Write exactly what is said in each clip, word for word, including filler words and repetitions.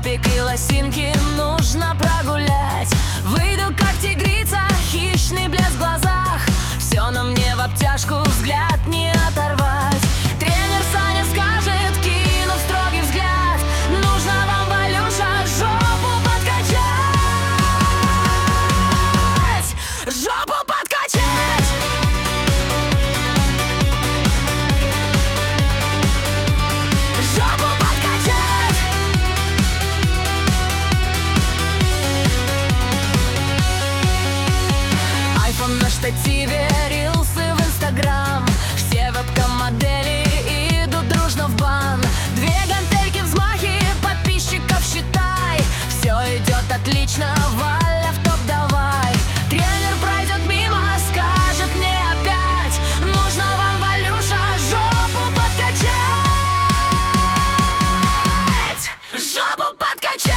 трафик и лосинки нужно прогулять. Выйду как тигрица, хищный блеск в глазах. Все на мне в обтяжку, взгляд не оторвать. Тренер Саня скажет, кинув строгий взгляд: нужно вам, Валюша, жопу подкачать. Жопу подкачать. Жопу подкачать. Айфон на штативе, рилсы в инстаграм. Все вебкам-модели идут дружно в бан. Две гантельки, взмахи, подписчиков считай. Все идет отлично, Валя в топ давай. Тренер пройдет мимо, скажет мне опять: нужно вам, Валюша, жопу подкачать. Жопу подкачать.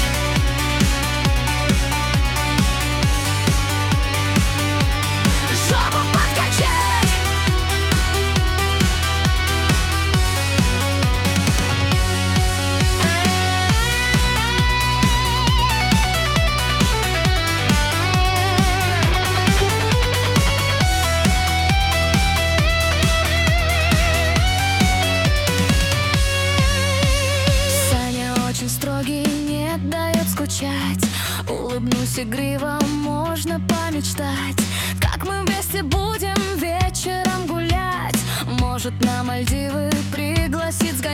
Жопу подкачать. Саня очень строгий, не дает скучать. Улыбнусь игриво, можно помечтать, как мы вместе будем вечером гулять. Может, на Мальдивы пригласить сгонять.